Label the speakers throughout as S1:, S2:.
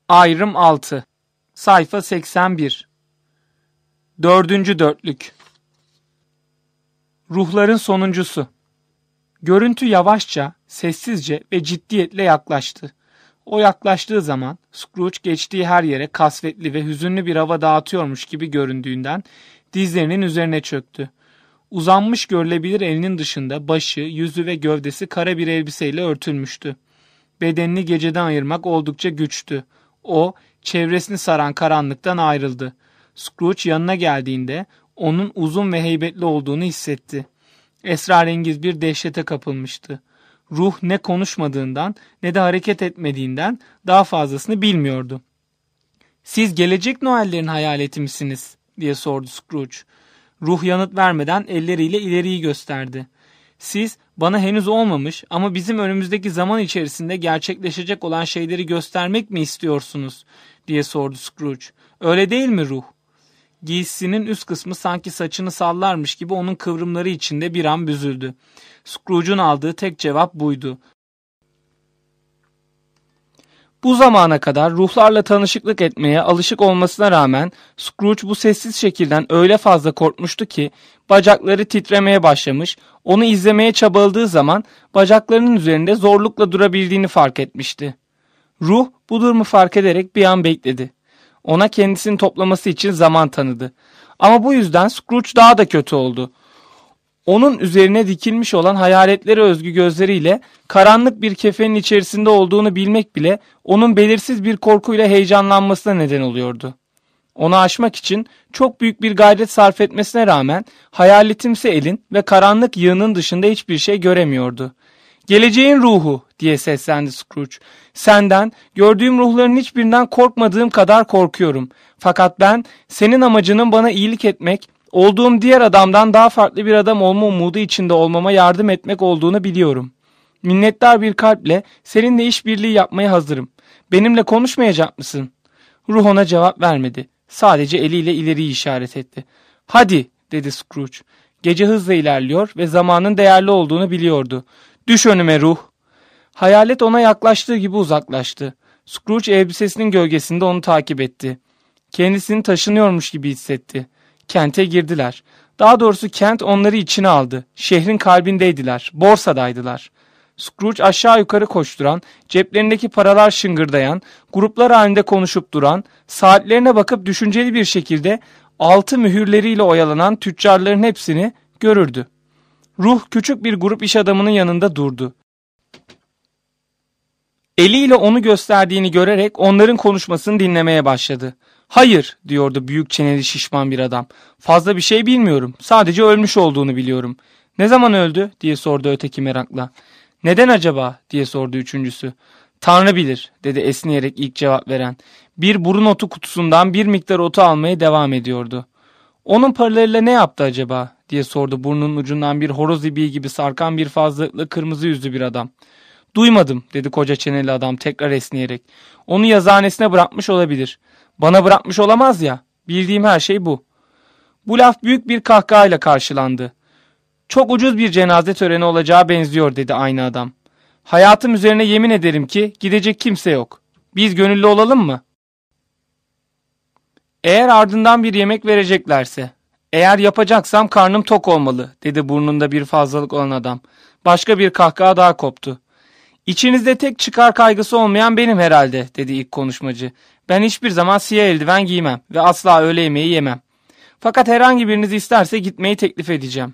S1: Ayrım 6. Sayfa 81. Dördüncü dörtlük. Ruhların sonuncusu. Görüntü yavaşça, sessizce ve ciddiyetle yaklaştı. O yaklaştığı zaman Scrooge geçtiği her yere kasvetli ve hüzünlü bir hava dağıtıyormuş gibi göründüğünden dizlerinin üzerine çöktü. Uzanmış görülebilir elinin dışında başı, yüzü ve gövdesi kara bir elbiseyle örtülmüştü. Bedenini geceden ayırmak oldukça güçtü. O, çevresini saran karanlıktan ayrıldı. Scrooge yanına geldiğinde onun uzun ve heybetli olduğunu hissetti. Esrarengiz bir dehşete kapılmıştı. Ruh ne konuşmadığından ne de hareket etmediğinden daha fazlasını bilmiyordu. "Siz gelecek Noel'lerin hayaleti misiniz?" diye sordu Scrooge. Ruh yanıt vermeden elleriyle ileriyi gösterdi. "Siz bana henüz olmamış ama bizim önümüzdeki zaman içerisinde gerçekleşecek olan şeyleri göstermek mi istiyorsunuz?" diye sordu Scrooge. "Öyle değil mi ruh?" Giysisinin üst kısmı sanki saçını sallarmış gibi onun kıvrımları içinde bir an büzüldü. Scrooge'un aldığı tek cevap buydu. Bu zamana kadar ruhlarla tanışıklık etmeye alışık olmasına rağmen Scrooge bu sessiz şekilden öyle fazla korkmuştu ki bacakları titremeye başlamış, onu izlemeye çabaladığı zaman bacaklarının üzerinde zorlukla durabildiğini fark etmişti. Ruh bu durumu fark ederek bir an bekledi. Ona kendisini toplaması için zaman tanıdı. Ama bu yüzden Scrooge daha da kötü oldu. Onun üzerine dikilmiş olan hayaletlere özgü gözleriyle karanlık bir kefenin içerisinde olduğunu bilmek bile onun belirsiz bir korkuyla heyecanlanmasına neden oluyordu. Onu aşmak için çok büyük bir gayret sarf etmesine rağmen hayaletimsi elin ve karanlık yığının dışında hiçbir şey göremiyordu. "Geleceğin ruhu," diye seslendi Scrooge. "Senden, gördüğüm ruhların hiçbirinden korkmadığım kadar korkuyorum. Fakat ben senin amacının bana iyilik etmek, olduğum diğer adamdan daha farklı bir adam olma umudu içinde olmama yardım etmek olduğunu biliyorum. Minnettar bir kalple seninle işbirliği yapmaya hazırım. Benimle konuşmayacak mısın?" Ruh ona cevap vermedi. Sadece eliyle ileriyi işaret etti. "Hadi," dedi Scrooge. Gece hızla ilerliyor ve zamanın değerli olduğunu biliyordu. "Düş önüme ruh." Hayalet ona yaklaştığı gibi uzaklaştı. Scrooge elbisesinin gölgesinde onu takip etti. Kendisini taşınıyormuş gibi hissetti. Kente girdiler. Daha doğrusu kent onları içine aldı. Şehrin kalbindeydiler. Borsadaydılar. Scrooge aşağı yukarı koşturan, ceplerindeki paralar şıngırdayan, gruplar halinde konuşup duran, saatlerine bakıp düşünceli bir şekilde altı mühürleriyle oyalanan tüccarların hepsini görürdü. Ruh küçük bir grup iş adamının yanında durdu. Eliyle onu gösterdiğini görerek onların konuşmasını dinlemeye başladı. "Hayır," diyordu büyük çeneli şişman bir adam. "Fazla bir şey bilmiyorum. Sadece ölmüş olduğunu biliyorum." "Ne zaman öldü?" diye sordu öteki merakla. "Neden acaba?" diye sordu üçüncüsü. "Tanrı bilir," dedi esneyerek ilk cevap veren. Bir burun otu kutusundan bir miktar otu almaya devam ediyordu. "Onun paralarıyla ne yaptı acaba?" diye sordu burnunun ucundan bir horoz ibiği gibi sarkan bir fazlalıklı kırmızı yüzlü bir adam. "Duymadım," dedi koca çeneli adam tekrar esneyerek. "Onu yazıhanesine bırakmış olabilir." "Bana bırakmış olamaz ya. Bildiğim her şey bu." Bu laf büyük bir kahkahayla karşılandı. "Çok ucuz bir cenaze töreni olacağı benziyor," dedi aynı adam. "Hayatım üzerine yemin ederim ki gidecek kimse yok. Biz gönüllü olalım mı?" "Eğer ardından bir yemek vereceklerse." "Eğer yapacaksam karnım tok olmalı," dedi burnunda bir fazlalık olan adam. Başka bir kahkaha daha koptu. "İçinizde tek çıkar kaygısı olmayan benim herhalde," dedi ilk konuşmacı. "Ben hiçbir zaman siyah eldiven giymem ve asla öğle yemeği yemem. Fakat herhangi biriniz isterse gitmeyi teklif edeceğim.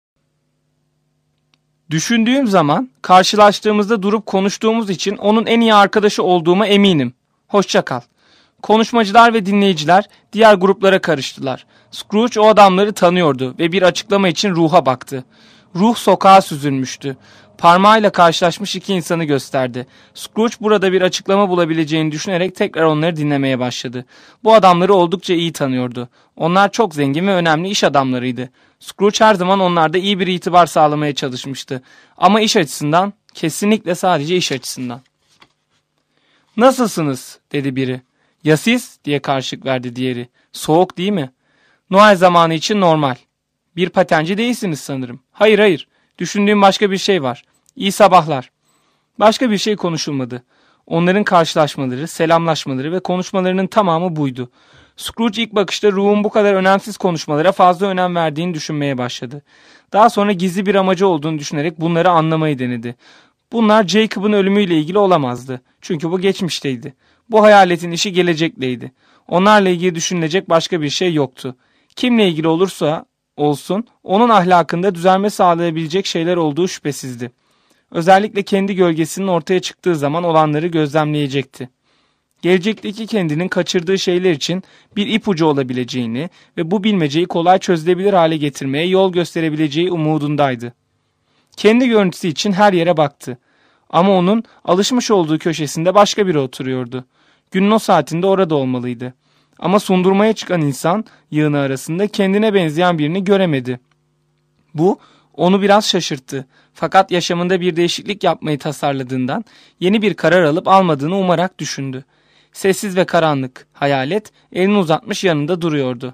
S1: Düşündüğüm zaman karşılaştığımızda durup konuştuğumuz için onun en iyi arkadaşı olduğuma eminim. Hoşça kal." Konuşmacılar ve dinleyiciler diğer gruplara karıştılar. Scrooge o adamları tanıyordu ve bir açıklama için ruha baktı. Ruh sokağa süzülmüştü. Parmağıyla karşılaşmış iki insanı gösterdi. Scrooge burada bir açıklama bulabileceğini düşünerek tekrar onları dinlemeye başladı. Bu adamları oldukça iyi tanıyordu. Onlar çok zengin ve önemli iş adamlarıydı. Scrooge her zaman onlarda iyi bir itibar sağlamaya çalışmıştı. Ama iş açısından, kesinlikle sadece iş açısından. "Nasılsınız?" dedi biri. "Ya siz?" diye karşılık verdi diğeri. "Soğuk değil mi?" "Noel zamanı için normal." "Bir patenci değilsiniz sanırım." Hayır. Düşündüğüm başka bir şey var." "İyi sabahlar." Başka bir şey konuşulmadı. Onların karşılaşmaları, selamlaşmaları ve konuşmalarının tamamı buydu. Scrooge ilk bakışta ruhun bu kadar önemsiz konuşmalara fazla önem verdiğini düşünmeye başladı. Daha sonra gizli bir amacı olduğunu düşünerek bunları anlamayı denedi. Bunlar Jacob'un ölümüyle ilgili olamazdı. Çünkü bu geçmişteydi. Bu hayaletin işi gelecekteydi. Onlarla ilgili düşünülecek başka bir şey yoktu. Kimle ilgili olursa olsun onun ahlakında düzelme sağlayabilecek şeyler olduğu şüphesizdi. Özellikle kendi gölgesinin ortaya çıktığı zaman olanları gözlemleyecekti. Gelecekteki kendinin kaçırdığı şeyler için bir ipucu olabileceğini ve bu bilmeceyi kolay çözülebilir hale getirmeye yol gösterebileceği umudundaydı. Kendi görüntüsü için her yere baktı. Ama onun alışmış olduğu köşesinde başka biri oturuyordu. Günün o saatinde orada olmalıydı. Ama sundurmaya çıkan insan yığını arasında kendine benzeyen birini göremedi. Bu onu biraz şaşırttı. Fakat yaşamında bir değişiklik yapmayı tasarladığından yeni bir karar alıp almadığını umarak düşündü. Sessiz ve karanlık hayalet elini uzatmış yanında duruyordu.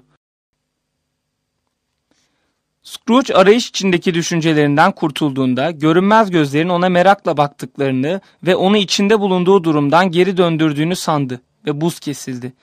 S1: Scrooge arayış içindeki düşüncelerinden kurtulduğunda görünmez gözlerin ona merakla baktıklarını ve onu içinde bulunduğu durumdan geri döndürdüğünü sandı ve buz kesildi.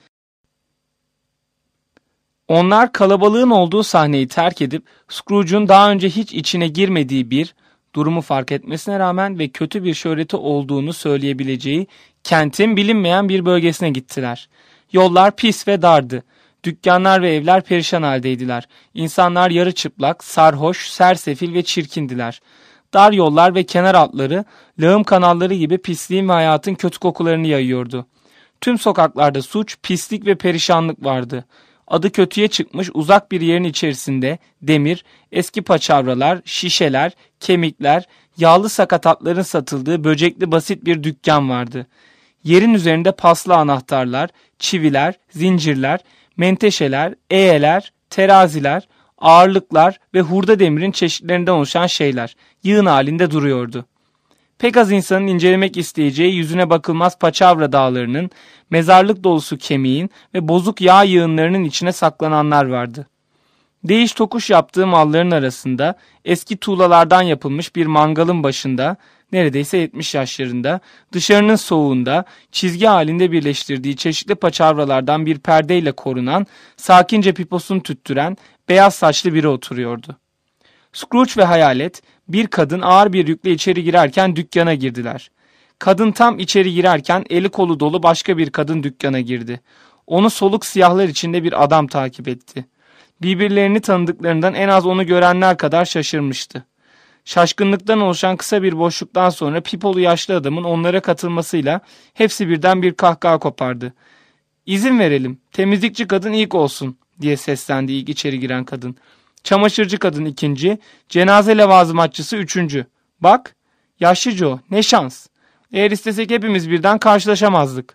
S1: Onlar kalabalığın olduğu sahneyi terk edip Scrooge'un daha önce hiç içine girmediği bir, durumu fark etmesine rağmen ve kötü bir şöhreti olduğunu söyleyebileceği kentin bilinmeyen bir bölgesine gittiler. Yollar pis ve dardı. Dükkanlar ve evler perişan haldeydiler. İnsanlar yarı çıplak, sarhoş, sersefil ve çirkindiler. Dar yollar ve kenar altları, lağım kanalları gibi pisliğin ve hayatın kötü kokularını yayıyordu. Tüm sokaklarda suç, pislik ve perişanlık vardı. Adı kötüye çıkmış uzak bir yerin içerisinde demir, eski paçavralar, şişeler, kemikler, yağlı sakatatların satıldığı böcekli basit bir dükkan vardı. Yerin üzerinde paslı anahtarlar, çiviler, zincirler, menteşeler, eğeler, teraziler, ağırlıklar ve hurda demirin çeşitlerinden oluşan şeyler yığın halinde duruyordu. Pek az insanın incelemek isteyeceği yüzüne bakılmaz paçavra dağlarının, mezarlık dolusu kemiğin ve bozuk yağ yığınlarının içine saklananlar vardı. Değiş tokuş yaptığı malların arasında eski tuğlalardan yapılmış bir mangalın başında, neredeyse 70 yaşlarında, dışarının soğuğunda çizgi halinde birleştirdiği çeşitli paçavralardan bir perdeyle korunan, sakince piposunu tüttüren beyaz saçlı biri oturuyordu. Scrooge ve hayalet bir kadın ağır bir yükle içeri girerken dükkana girdiler. Kadın tam içeri girerken eli kolu dolu başka bir kadın dükkana girdi. Onu soluk siyahlar içinde bir adam takip etti. Birbirlerini tanıdıklarından en az onu görenler kadar şaşırmıştı. Şaşkınlıktan oluşan kısa bir boşluktan sonra pipolu yaşlı adamın onlara katılmasıyla hepsi birden bir kahkaha kopardı. "İzin verelim, temizlikçi kadın ilk olsun," diye seslendi ilk içeri giren kadın. Çamaşırcı kadın ikinci, cenaze levazımatçısı üçüncü. "Bak, yaşlı Joe, ne şans. Eğer istesek hepimiz birden karşılaşamazdık."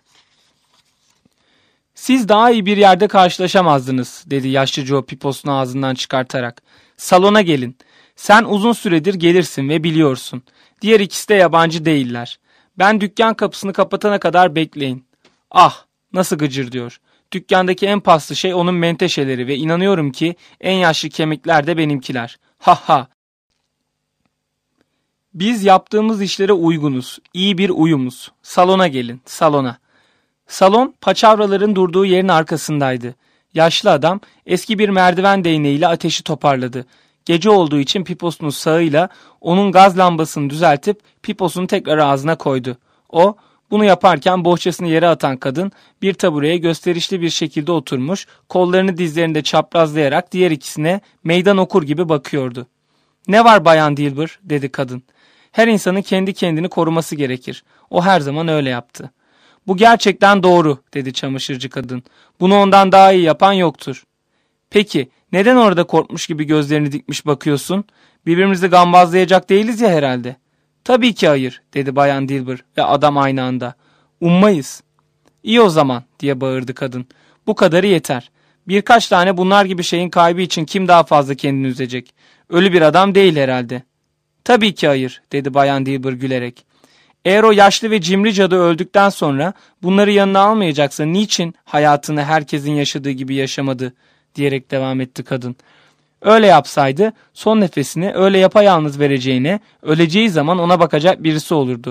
S1: "Siz daha iyi bir yerde karşılaşamazdınız," dedi yaşlı Joe piposunu ağzından çıkartarak. "Salona gelin. Sen uzun süredir gelirsin ve biliyorsun. Diğer ikisi de yabancı değiller. Ben dükkan kapısını kapatana kadar bekleyin." "Ah, nasıl gıcır," diyor. "Dükkandaki en paslı şey onun menteşeleri ve inanıyorum ki en yaşlı kemikler de benimkiler. Ha ha. Biz yaptığımız işlere uygunuz. İyi bir uyumuz. Salona gelin, salona." Salon paçavraların durduğu yerin arkasındaydı. Yaşlı adam eski bir merdiven değneğiyle ateşi toparladı. Gece olduğu için piposunun sağıyla onun gaz lambasını düzeltip piposunu tekrar ağzına koydu. O, bunu yaparken bohçasını yere atan kadın bir tabureye gösterişli bir şekilde oturmuş, kollarını dizlerinde çaprazlayarak diğer ikisine meydan okur gibi bakıyordu. "Ne var Bayan Dilber?" dedi kadın. "Her insanın kendi kendini koruması gerekir. O her zaman öyle yaptı." "Bu gerçekten doğru," dedi çamaşırcı kadın. "Bunu ondan daha iyi yapan yoktur." "Peki neden orada korkmuş gibi gözlerini dikmiş bakıyorsun? Birbirimizi gambazlayacak değiliz ya herhalde." "Tabii ki hayır," dedi Bayan Dilber ve adam aynı anda. "Ummayız." "İyi o zaman," diye bağırdı kadın. "Bu kadarı yeter. Birkaç tane bunlar gibi şeyin kaybı için kim daha fazla kendini üzecek? Ölü bir adam değil herhalde." "Tabii ki hayır," dedi Bayan Dilber gülerek. "Eğer o yaşlı ve cimri cadı öldükten sonra bunları yanına almayacaksa niçin hayatını herkesin yaşadığı gibi yaşamadı?" diyerek devam etti kadın. "Öyle yapsaydı son nefesini öyle yapayalnız vereceğine, öleceği zaman ona bakacak birisi olurdu.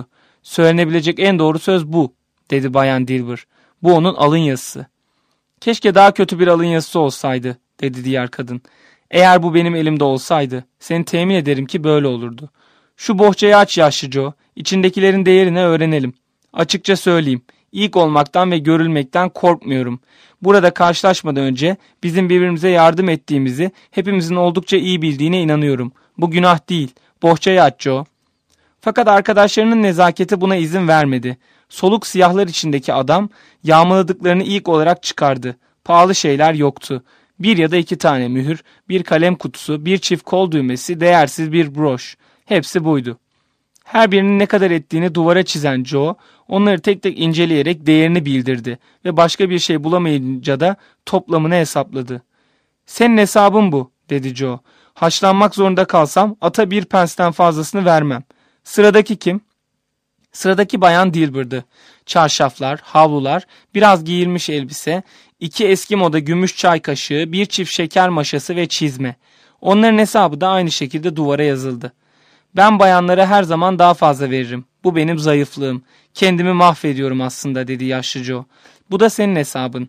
S1: Söylenebilecek en doğru söz bu, dedi Bayan Dilber. Bu onun alın yazısı. Keşke daha kötü bir alın yazısı olsaydı, dedi diğer kadın. Eğer bu benim elimde olsaydı, seni temin ederim ki böyle olurdu. Şu bohçayı aç yaşlı Joe, içindekilerin değerini öğrenelim. Açıkça söyleyeyim, ilk olmaktan ve görülmekten korkmuyorum. Burada karşılaşmadan önce bizim birbirimize yardım ettiğimizi hepimizin oldukça iyi bildiğine inanıyorum. Bu günah değil, bohçayı aç Joe. Fakat arkadaşlarının nezaketi buna izin vermedi. Soluk siyahlar içindeki adam yağmaladıklarını ilk olarak çıkardı. Pahalı şeyler yoktu. Bir ya da iki tane mühür, bir kalem kutusu, bir çift kol düğmesi, değersiz bir broş. Hepsi buydu. Her birinin ne kadar ettiğini duvara çizen Joe, onları tek tek inceleyerek değerini bildirdi ve başka bir şey bulamayınca da toplamını hesapladı. "Senin hesabın bu," dedi Joe. "Haşlanmak zorunda kalsam ata bir pensten fazlasını vermem. Sıradaki kim?" Sıradaki Bayan Dilber'dı. Çarşaflar, havlular, biraz giyilmiş elbise, 2 eski moda gümüş çay kaşığı, bir çift şeker maşası ve çizme. Onların hesabı da aynı şekilde duvara yazıldı. "Ben bayanlara her zaman daha fazla veririm. Bu benim zayıflığım. Kendimi mahvediyorum aslında," dedi yaşlı Joe. "Bu da senin hesabın.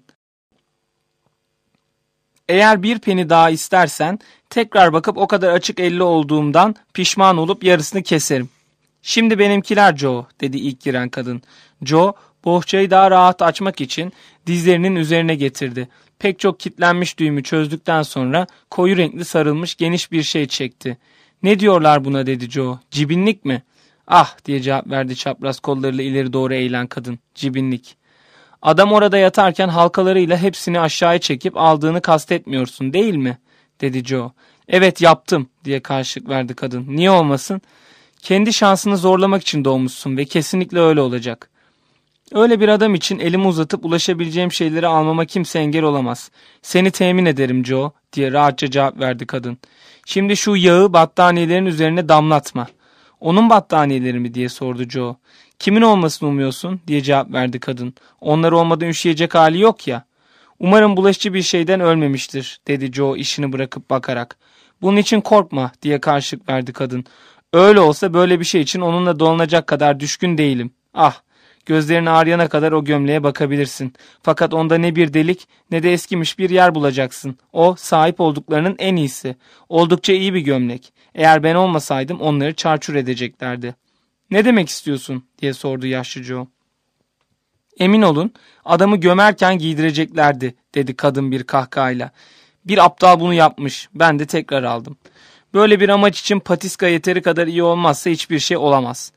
S1: Eğer bir peni daha istersen tekrar bakıp o kadar açık elli olduğumdan pişman olup yarısını keserim." "Şimdi benimkiler Joe," dedi ilk giren kadın. Joe bohçayı daha rahat açmak için dizlerinin üzerine getirdi. Pek çok kilitlenmiş düğümü çözdükten sonra koyu renkli sarılmış geniş bir şey çekti. "Ne diyorlar buna?" dedi Joe. "Cibinlik mi?" "Ah," diye cevap verdi çapraz kollarıyla ileri doğru eğilen kadın. "Cibinlik. Adam orada yatarken halkalarıyla hepsini aşağıya çekip aldığını kastetmiyorsun değil mi?" dedi Joe. "Evet yaptım," diye karşılık verdi kadın. "Niye olmasın? Kendi şansını zorlamak için doğmuşsun ve kesinlikle öyle olacak." "Öyle bir adam için elimi uzatıp ulaşabileceğim şeyleri almama kimse engel olamaz. Seni temin ederim Joe," diye rahatça cevap verdi kadın. "Şimdi şu yağı battaniyelerin üzerine damlatma." "Onun battaniyeleri mi?" diye sordu Joe. "Kimin olmasını umuyorsun?" diye cevap verdi kadın. "Onlar olmadan üşüyecek hali yok ya." "Umarım bulaşıcı bir şeyden ölmemiştir," dedi Joe işini bırakıp bakarak. "Bunun için korkma," diye karşılık verdi kadın. "Öyle olsa böyle bir şey için onunla dolanacak kadar düşkün değilim. Ah, gözlerin ağrıyana kadar o gömleğe bakabilirsin. Fakat onda ne bir delik ne de eskimiş bir yer bulacaksın. O sahip olduklarının en iyisi. Oldukça iyi bir gömlek. Eğer ben olmasaydım onları çarçur edeceklerdi." "Ne demek istiyorsun?" diye sordu yaşlı Joe. "Emin olun adamı gömerken giydireceklerdi," dedi kadın bir kahkahayla. "Bir aptal bunu yapmış. Ben de tekrar aldım. Böyle bir amaç için patiska yeteri kadar iyi olmazsa hiçbir şey olamaz.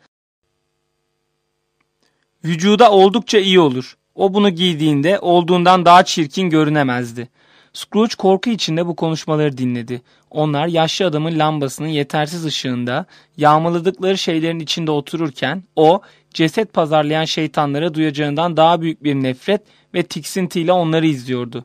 S1: Vücuda oldukça iyi olur. O bunu giydiğinde olduğundan daha çirkin görünemezdi." Scrooge korku içinde bu konuşmaları dinledi. Onlar yaşlı adamın lambasının yetersiz ışığında yağmaladıkları şeylerin içinde otururken o ceset pazarlayan şeytanlara duyacağından daha büyük bir nefret ve tiksintiyle onları izliyordu.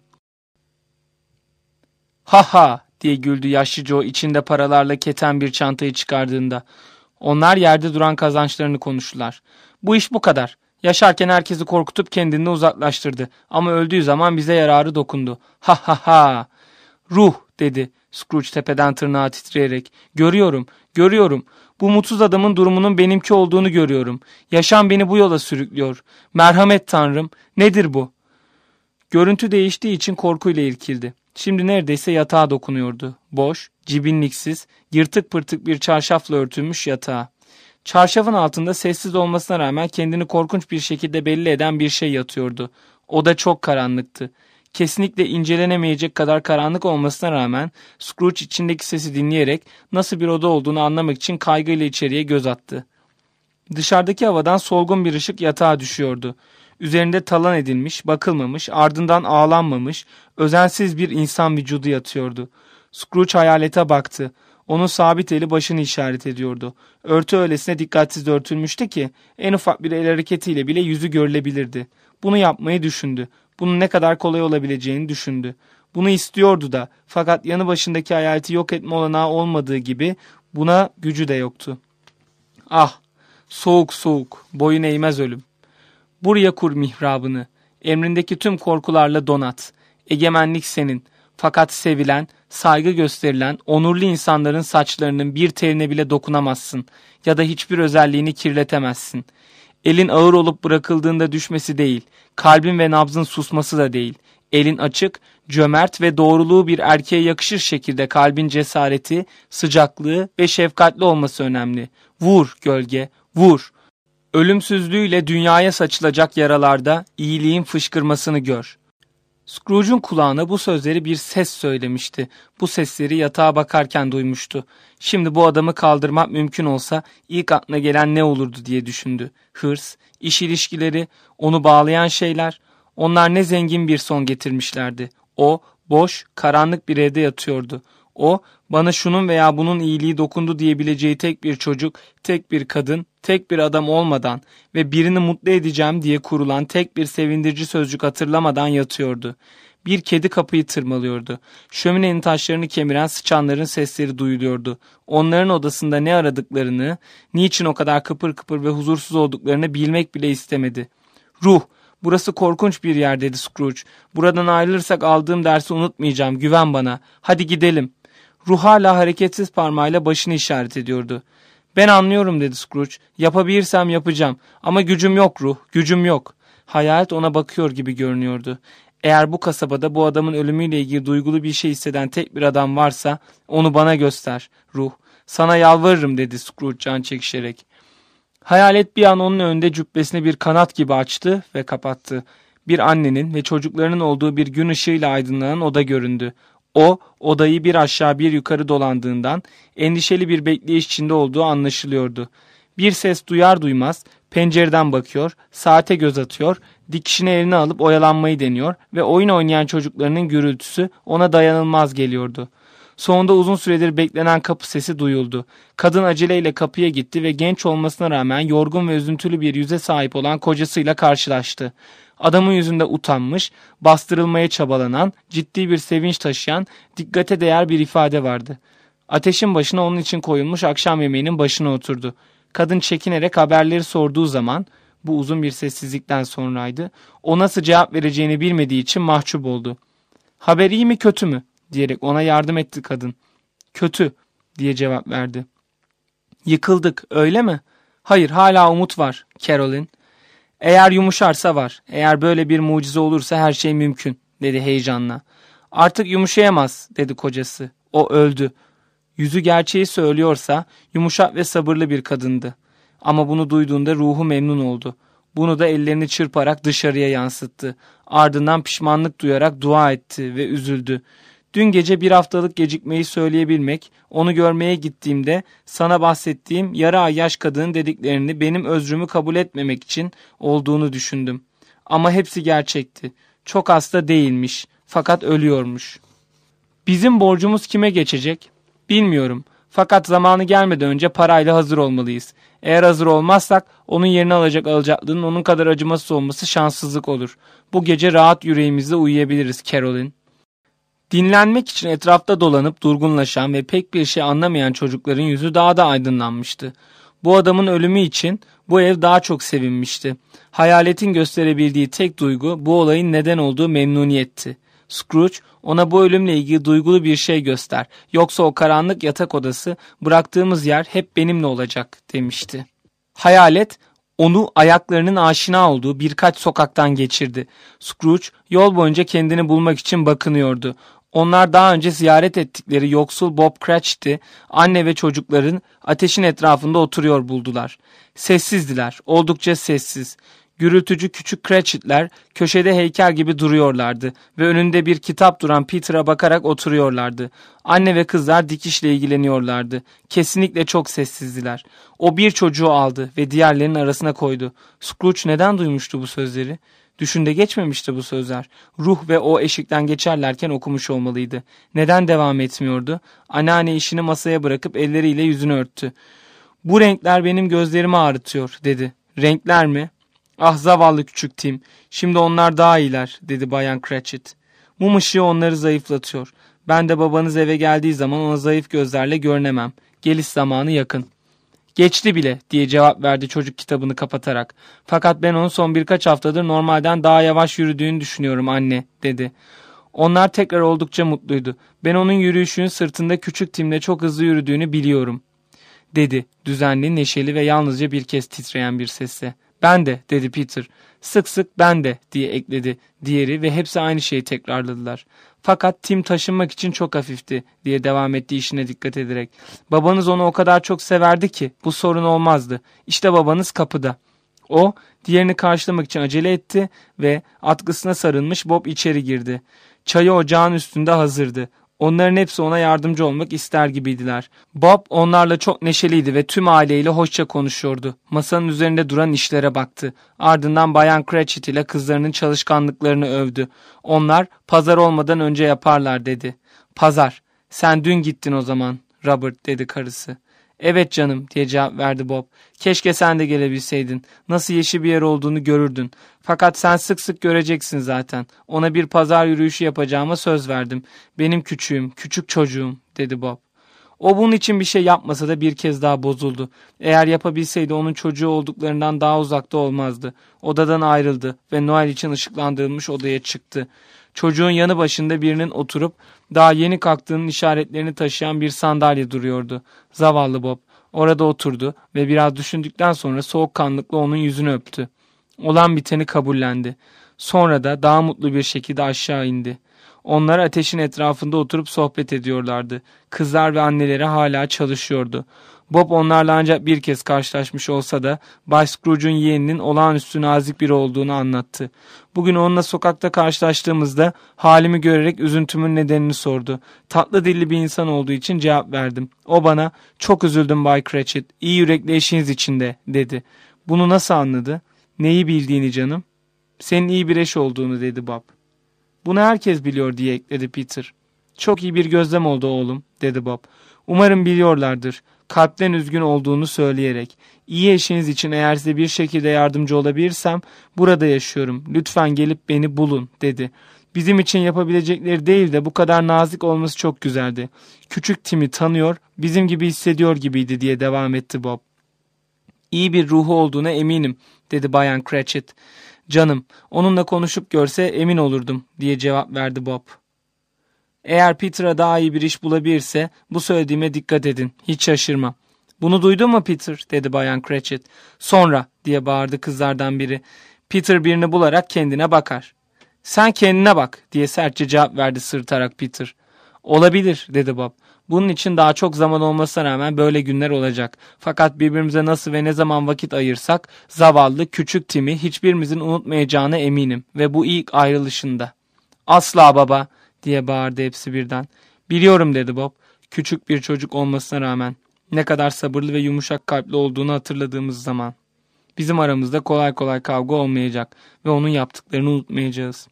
S1: "Ha ha," diye güldü yaşlı Joe içinde paralarla keten bir çantayı çıkardığında. Onlar yerde duran kazançlarını konuştular. "Bu iş bu kadar. Yaşarken herkesi korkutup kendini uzaklaştırdı. Ama öldüğü zaman bize yararı dokundu. Ha ha ha." "Ruh," dedi Scrooge tepeden tırnağa titreyerek. "Görüyorum, görüyorum. Bu mutsuz adamın durumunun benimki olduğunu görüyorum. Yaşam beni bu yola sürüklüyor. Merhamet Tanrım, nedir bu?" Görüntü değiştiği için korkuyla irkildi. Şimdi neredeyse yatağa dokunuyordu. Boş, cibinliksiz, yırtık pırtık bir çarşafla örtülmüş yatağa. Çarşafın altında sessiz olmasına rağmen kendini korkunç bir şekilde belli eden bir şey yatıyordu. Oda çok karanlıktı. Kesinlikle incelenemeyecek kadar karanlık olmasına rağmen Scrooge içindeki sesi dinleyerek nasıl bir oda olduğunu anlamak için kaygıyla içeriye göz attı. Dışarıdaki havadan solgun bir ışık yatağa düşüyordu. Üzerinde talan edilmiş, bakılmamış, ardından ağlanmamış, özensiz bir insan vücudu yatıyordu. Scrooge hayalete baktı. Onun sabit eli başını işaret ediyordu. Örtü öylesine dikkatsiz örtülmüştü ki en ufak bir el hareketiyle bile yüzü görülebilirdi. Bunu yapmayı düşündü. Bunun ne kadar kolay olabileceğini düşündü. Bunu istiyordu da, fakat yanı başındaki hayaleti yok etme olanağı olmadığı gibi buna gücü de yoktu. "Ah, soğuk soğuk, boyun eğmez ölüm. Buraya kur mihrabını. Emrindeki tüm korkularla donat. Egemenlik senin. Fakat sevilen, saygı gösterilen, onurlu insanların saçlarının bir teline bile dokunamazsın ya da hiçbir özelliğini kirletemezsin. Elin ağır olup bırakıldığında düşmesi değil, kalbin ve nabzın susması da değil. Elin açık, cömert ve doğruluğu bir erkeğe yakışır şekilde kalbin cesareti, sıcaklığı ve şefkatli olması önemli. Vur gölge, vur. Ölümsüzlüğüyle dünyaya saçılacak yaralarda iyiliğin fışkırmasını gör. Scrooge'un kulağına bu sözleri bir ses söylemişti. Bu sesleri yatağa bakarken duymuştu. Şimdi bu adamı kaldırmak mümkün olsa ilk aklına gelen ne olurdu diye düşündü. Hırs, iş ilişkileri, onu bağlayan şeyler. Onlar ne zengin bir son getirmişlerdi. O, boş, karanlık bir evde yatıyordu. O, bana şunun veya bunun iyiliği dokundu diyebileceği tek bir çocuk, tek bir kadın, tek bir adam olmadan ve birini mutlu edeceğim diye kurulan tek bir sevindirici sözcük hatırlamadan yatıyordu. Bir kedi kapıyı tırmalıyordu. Şöminenin taşlarını kemiren sıçanların sesleri duyuluyordu. Onların odasında ne aradıklarını, niçin o kadar kıpır kıpır ve huzursuz olduklarını bilmek bile istemedi. Ruh, burası korkunç bir yer dedi Scrooge. Buradan ayrılırsak aldığım dersi unutmayacağım, güven bana. Hadi gidelim. Ruh hala hareketsiz parmağıyla başını işaret ediyordu. Ben anlıyorum dedi Scrooge. Yapabilirsem yapacağım. Ama gücüm yok Ruh, gücüm yok. Hayalet ona bakıyor gibi görünüyordu. Eğer bu kasabada bu adamın ölümüyle ilgili duygulu bir şey hisseden tek bir adam varsa onu bana göster Ruh. Sana yalvarırım dedi Scrooge can çekişerek. Hayalet bir an onun önünde cübbesini bir kanat gibi açtı ve kapattı. Bir annenin ve çocuklarının olduğu bir gün ışığıyla aydınlanan oda göründü. O, odayı bir aşağı bir yukarı dolandığından endişeli bir bekleyiş içinde olduğu anlaşılıyordu. Bir ses duyar duymaz pencereden bakıyor, saate göz atıyor, dikişini eline alıp oyalanmayı deniyor ve oyun oynayan çocuklarının gürültüsü ona dayanılmaz geliyordu. Sonunda uzun süredir beklenen kapı sesi duyuldu. Kadın aceleyle kapıya gitti ve genç olmasına rağmen yorgun ve üzüntülü bir yüze sahip olan kocasıyla karşılaştı. Adamın yüzünde utanmış, bastırılmaya çabalanan, ciddi bir sevinç taşıyan, dikkate değer bir ifade vardı. Ateşin başına onun için koyulmuş akşam yemeğinin başına oturdu. Kadın çekinerek haberleri sorduğu zaman, bu uzun bir sessizlikten sonraydı, o nasıl cevap vereceğini bilmediği için mahcup oldu. "Haber iyi mi kötü mü?" diyerek ona yardım etti kadın. "Kötü," diye cevap verdi. "Yıkıldık, öyle mi?" "Hayır, hala umut var, Caroline. Eğer yumuşarsa var. Eğer böyle bir mucize olursa her şey mümkün," dedi heyecanla. "Artık yumuşayamaz," dedi kocası. "O öldü." Yüzü gerçeği söylüyorsa yumuşak ve sabırlı bir kadındı. Ama bunu duyduğunda ruhu memnun oldu. Bunu da ellerini çırparak dışarıya yansıttı. Ardından pişmanlık duyarak dua etti ve üzüldü. "Dün gece bir haftalık gecikmeyi söyleyebilmek, onu görmeye gittiğimde sana bahsettiğim yarı ay yaş kadının dediklerini benim özrümü kabul etmemek için olduğunu düşündüm. Ama hepsi gerçekti. Çok hasta değilmiş, fakat ölüyormuş. Bizim borcumuz kime geçecek? Bilmiyorum. Fakat zamanı gelmeden önce parayla hazır olmalıyız. Eğer hazır olmazsak onun yerini alacak alacaklının onun kadar acımasız olması şanssızlık olur. Bu gece rahat yüreğimizle uyuyabiliriz Caroline." Dinlenmek için etrafta dolanıp durgunlaşan ve pek bir şey anlamayan çocukların yüzü daha da aydınlanmıştı. Bu adamın ölümü için bu ev daha çok sevinmişti. Hayaletin gösterebildiği tek duygu bu olayın neden olduğu memnuniyetti. Scrooge ona bu ölümle ilgili duygulu bir şey göster. Yoksa o karanlık yatak odası, bıraktığımız yer hep benimle olacak demişti. Hayalet onu ayaklarının aşina olduğu birkaç sokaktan geçirdi. Scrooge yol boyunca kendini bulmak için bakınıyordu. Onlar daha önce ziyaret ettikleri yoksul Bob Cratchit'i anne ve çocukların ateşin etrafında oturuyor buldular. Sessizdiler, oldukça sessiz. Gürültücü küçük Cratchit'ler köşede heykel gibi duruyorlardı ve önünde bir kitap duran Peter'a bakarak oturuyorlardı. Anne ve kızlar dikişle ilgileniyorlardı. Kesinlikle çok sessizdiler. O bir çocuğu aldı ve diğerlerinin arasına koydu. Scrooge neden duymuştu bu sözleri? Düşünde geçmemişti bu sözler. Ruh ve o eşikten geçerlerken okumuş olmalıydı. Neden devam etmiyordu? Anneanne işini masaya bırakıp elleriyle yüzünü örttü. "Bu renkler benim gözlerimi ağrıtıyor," dedi. "Renkler mi? Ah zavallı küçük Tim. Şimdi onlar daha iyiler," dedi Bayan Cratchit. "Mum ışığı onları zayıflatıyor. Ben de babanız eve geldiği zaman ona zayıf gözlerle görünemem. Geliş zamanı yakın." "Geçti bile," diye cevap verdi çocuk kitabını kapatarak. "Fakat ben onun son birkaç haftadır normalden daha yavaş yürüdüğünü düşünüyorum anne," dedi. Onlar tekrar oldukça mutluydu. "Ben onun yürüyüşünün sırtında küçük Tim'le çok hızlı yürüdüğünü biliyorum," dedi düzenli, neşeli ve yalnızca bir kez titreyen bir sesle. Ben de, dedi Peter. Sık sık ben de diye ekledi diğeri ve hepsi aynı şeyi tekrarladılar. Fakat Tim taşınmak için çok hafifti diye devam etti işine dikkat ederek. Babanız onu o kadar çok severdi ki bu sorun olmazdı. İşte babanız kapıda. O diğerini karşılamak için acele etti ve atkısına sarılmış Bob içeri girdi. Çayı ocağın üstünde hazırdı. Onların hepsi ona yardımcı olmak ister gibiydiler. Bob onlarla çok neşeliydi ve tüm aileyle hoşça konuşuyordu. Masanın üzerinde duran işlere baktı. Ardından Bayan Cratchit ile kızlarının çalışkanlıklarını övdü. Onlar pazar olmadan önce yaparlar dedi. Pazar. Sen dün gittin o zaman, Robert, dedi karısı. Evet canım, diye cevap verdi Bob. Keşke sen de gelebilseydin. Nasıl yeşil bir yer olduğunu görürdün. Fakat sen sık sık göreceksin zaten. Ona bir pazar yürüyüşü yapacağıma söz verdim. Benim küçüğüm, küçük çocuğum, dedi Bob. O bunun için bir şey yapmasa da bir kez daha bozuldu. Eğer yapabilseydi onun çocuğu olduklarından daha uzakta olmazdı. Odadan ayrıldı ve Noel için ışıklandırılmış odaya çıktı. Çocuğun yanı başında birinin oturup daha yeni kalktığının işaretlerini taşıyan bir sandalye duruyordu. Zavallı Bob orada oturdu ve biraz düşündükten sonra soğukkanlıkla onun yüzünü öptü. Olan biteni kabullendi. Sonra da daha mutlu bir şekilde aşağı indi. Onlar ateşin etrafında oturup sohbet ediyorlardı. Kızlar ve anneleri hala çalışıyordu. Bob onlarla ancak bir kez karşılaşmış olsa da Bay Scrooge'un yeğeninin olağanüstü nazik biri olduğunu anlattı. Bugün onunla sokakta karşılaştığımızda halimi görerek üzüntümün nedenini sordu. Tatlı dilli bir insan olduğu için cevap verdim. O bana "Çok üzüldüm Bay Cratchit, iyi yürekli eşiniz içinde," dedi. Bunu nasıl anladı? Neyi bildiğini canım? Senin iyi bir eş olduğunu, dedi Bob. Bunu herkes biliyor, diye ekledi Peter. Çok iyi bir gözlem oldu oğlum, dedi Bob. Umarım biliyorlardır. Kalpten üzgün olduğunu söyleyerek. İyi eşiniz için eğer size bir şekilde yardımcı olabilirsem burada yaşıyorum. Lütfen gelip beni bulun, dedi. Bizim için yapabilecekleri değil de bu kadar nazik olması çok güzeldi. Küçük Tim'i tanıyor, bizim gibi hissediyor gibiydi, diye devam etti Bob. İyi bir ruhu olduğuna eminim, dedi Bayan Cratchit. Canım, onunla konuşup görse emin olurdum, diye cevap verdi Bob. Eğer Peter'a daha iyi bir iş bulabilirse bu söylediğime dikkat edin, hiç şaşırma. Bunu duydun mu Peter, dedi Bayan Cratchit. Sonra, diye bağırdı kızlardan biri. Peter birini bularak kendine bakar. Sen kendine bak, diye sertçe cevap verdi sırıtarak Peter. Olabilir, dedi Bob. Bunun için daha çok zaman olmasına rağmen böyle günler olacak. Fakat birbirimize nasıl ve ne zaman vakit ayırsak zavallı küçük Tim'i hiçbirimizin unutmayacağına eminim ve bu ilk ayrılışında. Asla baba, diye bağırdı hepsi birden. Biliyorum, dedi Bob. Küçük bir çocuk olmasına rağmen ne kadar sabırlı ve yumuşak kalpli olduğunu hatırladığımız zaman. Bizim aramızda kolay kolay kavga olmayacak ve onun yaptıklarını unutmayacağız.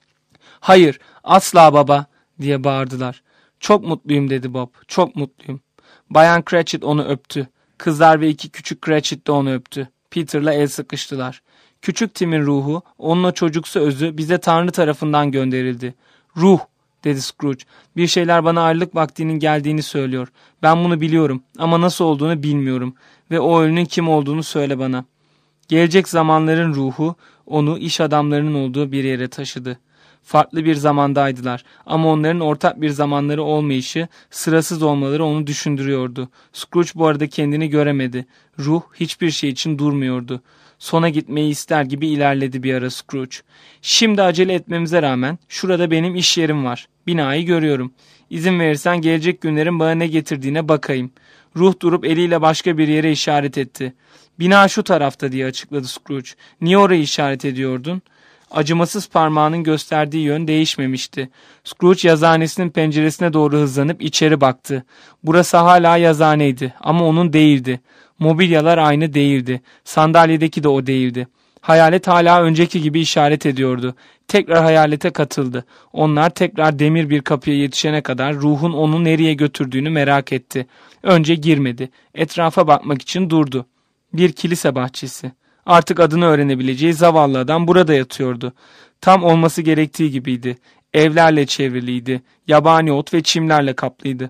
S1: Hayır, asla baba, diye bağırdılar. Çok mutluyum, dedi Bob. Çok mutluyum. Bayan Cratchit onu öptü. Kızlar ve iki küçük Cratchit de onu öptü. Peter'la el sıkıştılar. Küçük Tim'in ruhu, onun o çocuksu özü bize Tanrı tarafından gönderildi. Ruh, dedi Scrooge. Bir şeyler bana ayrılık vaktinin geldiğini söylüyor. Ben bunu biliyorum ama nasıl olduğunu bilmiyorum. Ve o ölünün kim olduğunu söyle bana. Gelecek zamanların ruhu onu iş adamlarının olduğu bir yere taşıdı. Farklı bir zamandaydılar ama onların ortak bir zamanları olmayışı, sırasız olmaları onu düşündürüyordu. Scrooge bu arada kendini göremedi. Ruh hiçbir şey için durmuyordu. Sona gitmeyi ister gibi ilerledi bir ara Scrooge. Şimdi acele etmemize rağmen şurada benim iş yerim var. Binayı görüyorum. İzin verirsen gelecek günlerin bana ne getirdiğine bakayım. Ruh durup eliyle başka bir yere işaret etti. Bina şu tarafta, diye açıkladı Scrooge. Niye orayı işaret ediyordun? Acımasız parmağının gösterdiği yön değişmemişti. Scrooge yazıhanesinin penceresine doğru hızlanıp içeri baktı. Burası hala yazıhaneydi ama onun değildi. Mobilyalar aynı değildi. Sandalyedeki de o değildi. Hayalet hala önceki gibi işaret ediyordu. Tekrar hayalete katıldı. Onlar tekrar demir bir kapıya yetişene kadar ruhun onu nereye götürdüğünü merak etti. Önce girmedi. Etrafa bakmak için durdu. Bir kilise bahçesi. Artık adını öğrenebileceği zavallı adam burada yatıyordu. Tam olması gerektiği gibiydi. Evlerle çevriliydi. Yabani ot ve çimlerle kaplıydı.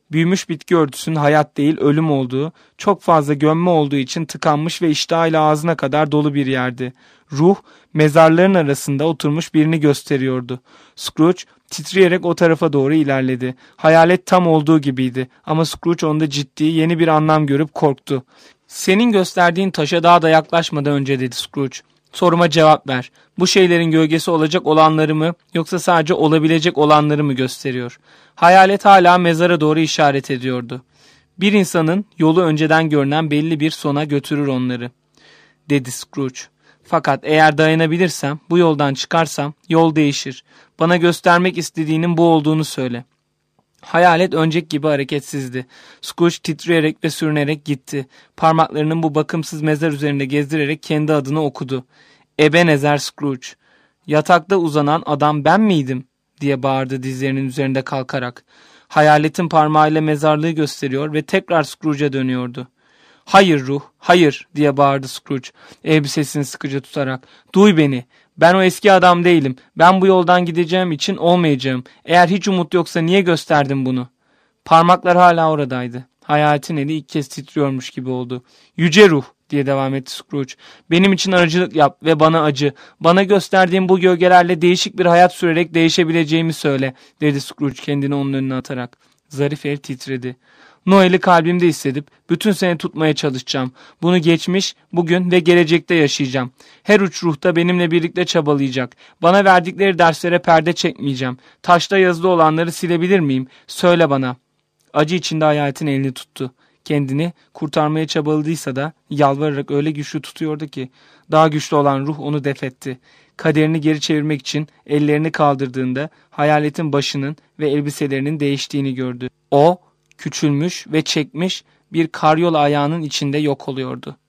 S1: Büyümüş bitki örtüsünün hayat değil ölüm olduğu, çok fazla gömme olduğu için tıkanmış ve iştahıyla ağzına kadar dolu bir yerdi. Ruh, mezarların arasında oturmuş birini gösteriyordu. Scrooge titreyerek o tarafa doğru ilerledi. Hayalet tam olduğu gibiydi ama Scrooge onda ciddi, yeni bir anlam görüp korktu. "Senin gösterdiğin taşa daha da yaklaşmadan önce," dedi Scrooge. "Soruma cevap ver. Bu şeylerin gölgesi olacak olanları mı, yoksa sadece olabilecek olanları mı gösteriyor?" Hayalet hala mezara doğru işaret ediyordu. "Bir insanın yolu önceden görünen belli bir sona götürür onları," dedi Scrooge. "Fakat eğer dayanabilirsem, bu yoldan çıkarsam yol değişir. Bana göstermek istediğinin bu olduğunu söyle." Hayalet önceki gibi hareketsizdi. Scrooge titreyerek ve sürünerek gitti. Parmaklarının bu bakımsız mezar üzerinde gezdirerek kendi adını okudu. "Ebenezer Scrooge." "Yatakta uzanan adam ben miydim?" diye bağırdı dizlerinin üzerinde kalkarak. Hayaletin parmağıyla mezarlığı gösteriyor ve tekrar Scrooge'a dönüyordu. "Hayır ruh, hayır," diye bağırdı Scrooge, elbisesini sıkıca tutarak. "Duy beni. Ben o eski adam değilim. Ben bu yoldan gideceğim için olmayacağım. Eğer hiç umut yoksa niye gösterdin bunu?" Parmaklar hala oradaydı. Hayaletin eli ilk kez titriyormuş gibi oldu. "Yüce ruh," diye devam etti Scrooge, "benim için aracılık yap ve bana acı. Bana gösterdiğin bu gölgelerle değişik bir hayat sürerek değişebileceğimi söyle," dedi Scrooge kendini onun önüne atarak. Zarif el titredi. "Noel'i kalbimde hissedip bütün sene tutmaya çalışacağım. Bunu geçmiş, bugün ve gelecekte yaşayacağım. Her uç ruhta benimle birlikte çabalayacak. Bana verdikleri derslere perde çekmeyeceğim. Taşta yazılı olanları silebilir miyim? Söyle bana." Acı içinde hayaletin elini tuttu. Kendini kurtarmaya çabaladıysa da yalvararak öyle güçlü tutuyordu ki daha güçlü olan ruh onu defetti. Kaderini geri çevirmek için ellerini kaldırdığında hayaletin başının ve elbiselerinin değiştiğini gördü. O küçülmüş ve çekmiş bir karyola ayağının içinde yok oluyordu.